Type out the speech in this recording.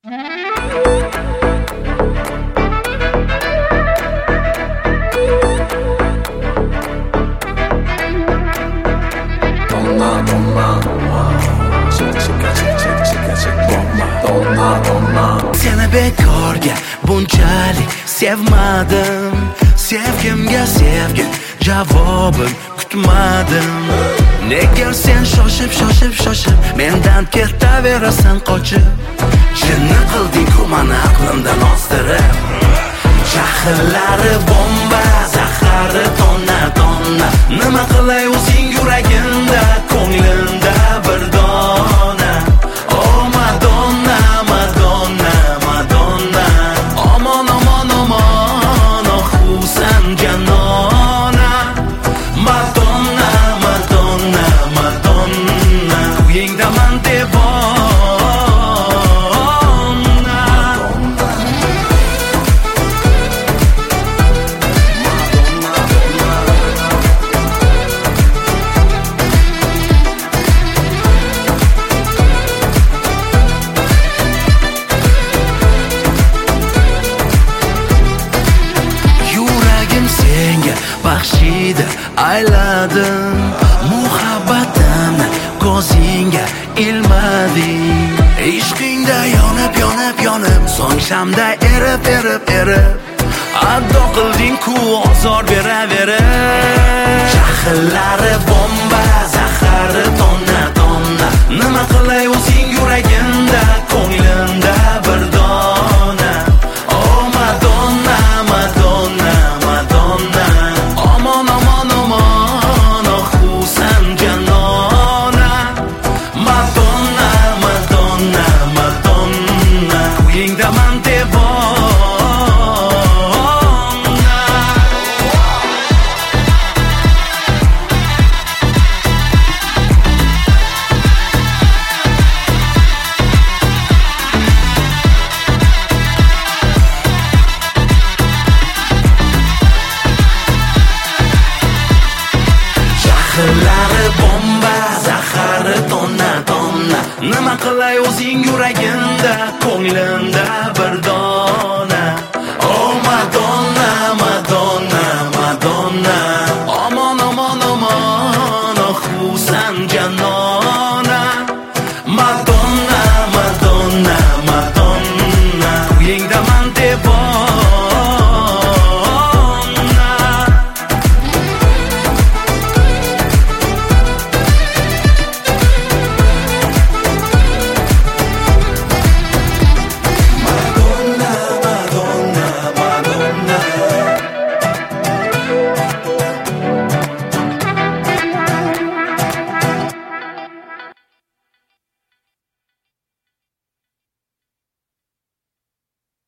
Seni bekorga bunchalik sevmadim. Sevgimga sevgi javobim kutmadim. Nega sen shoshib mendan ketaverasan qochib? Jinni qilding-ku mani aqlimdan ozdirib. Jahllari bomba, zahari tonna. Nima qilay o'zing yuragimda, ko'nglimda bir dona. Oh Madonna, Aman, oh Husan janona. Madonna, uyingda man devona. Yuragim senga baxshida ayladim. Muhabbatimni ko'zingga ilmading. Ishqingda yonib so'ng shamda erib ado qilding-ku ozor beraverib. Jahllari bomba, zahari tonna. Nima qilay o'zing yuragimda, ko'nglimda bir dona. Oh Madonna, Aman, oh Husan janona. Madonna, uyingda man devona. Jahllari bomba, zahari tonna. Nima qilay o'zing yuragimda, ko'nglimda bir dona.